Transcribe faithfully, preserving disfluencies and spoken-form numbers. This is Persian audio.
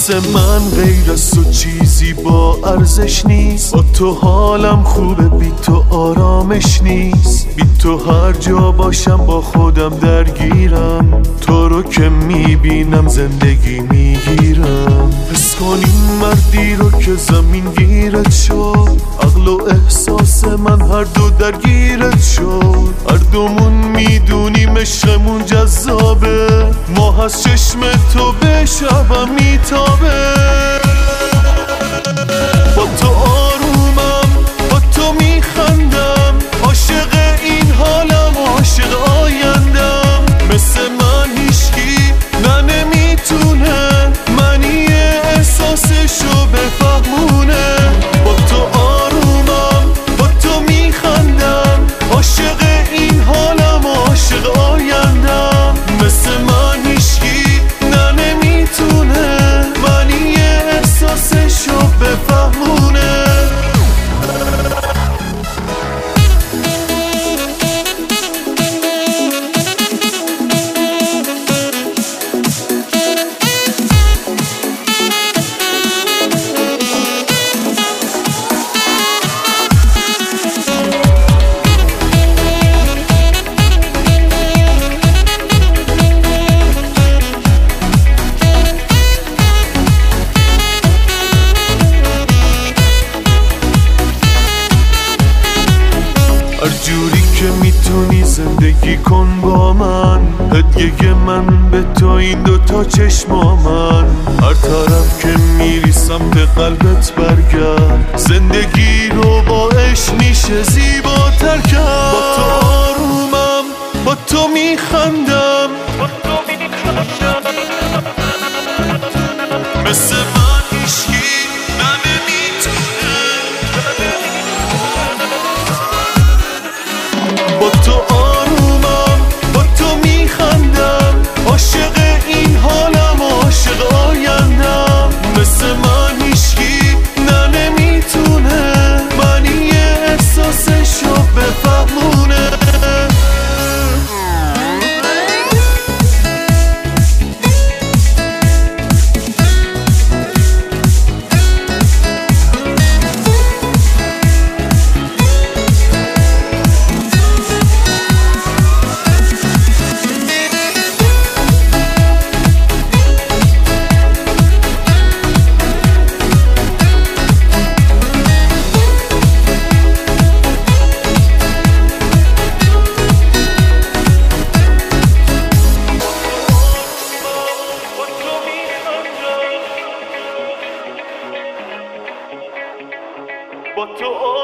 واسه من غیر از تو چیزی با ارزش نیست. با تو حالم خوبه، بی تو آرامش نیست. بی تو هر جا باشم با خودم درگیرم. تو رو که میبینم زندگی میگیرم. حس کنیم مردی رو که زمین گیرت شد. عقل و احساس من هر دو درگیرت شد. هر دومون میدونیم عشقمون جذابه. ماه از چشم تو به شبم میتابه. با تو آرومم، با تو میخندم. عاشق این حالم، عاشق آیندم. مثل من هیچکی نه نمیتونه منی احساسشو بفهمونه. با تو آرومم، با تو میخندم. عاشق این حالم، عاشق آیندم. مثل من هیچکی نه نمیتونه منی احساسشو بفهمونه. هر جوری که میتونی زندگی کن با من. هدیه من به تو این دوتا چشمامن. هر طرف که میری سمت قلبت برگرد. زندگی رو با عشق میشه زیباتر کرد. با تو آرومم، با تو میخندم. مثل من هیچکی نه نمیتونه. با تو آرومم، با تو میخندم. عاشق این حالم، عاشق آیندم. مثل من هیچکی نه نمیتونه منی احساسشو بفهمونه. با تو